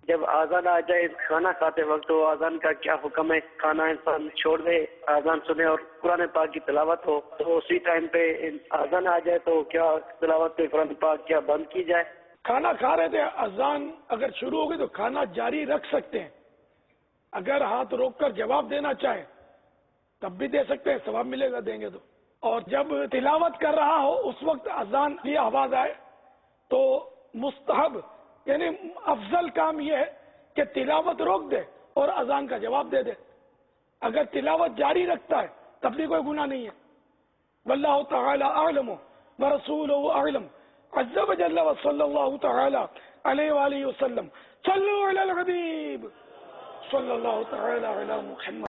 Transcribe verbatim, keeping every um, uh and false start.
जब आजान आ जाए खाना खाते वक्त तो आजान का क्या हुक्म है? खाना इंसान छोड़ दे, आजान सुने और कुरान पाक की तिलावत हो, तो उसी टाइम पे आजान आ जाए तो क्या तिलावत पे कुरान पाक क्या बंद की जाए? खाना खा रहे थे, अजान अगर शुरू हो गई तो खाना जारी रख सकते हैं। अगर हाथ रोककर जवाब देना चाहे तब भी दे सकते हैं, सवाब मिलेगा देंगे तो। और जब तिलावत कर रहा हो उस वक्त अजान की आवाज आए तो मुस्तहब यानी अफजल काम यह है कि तिलावत रोक दे और अजान का जवाब दे दे। अगर तिलावत जारी रखता है तब भी कोई गुनाह नहीं है। वल्लाहु तआला अअलम व रसूलुहु अअलम अज़्ज़ व जल्ल व सल्लल्लाहु तआला अलैहि व आलिहि वसल्लम सल्लु अलल हबीब सल्लल्लाहु तआला अला मुहम्मद।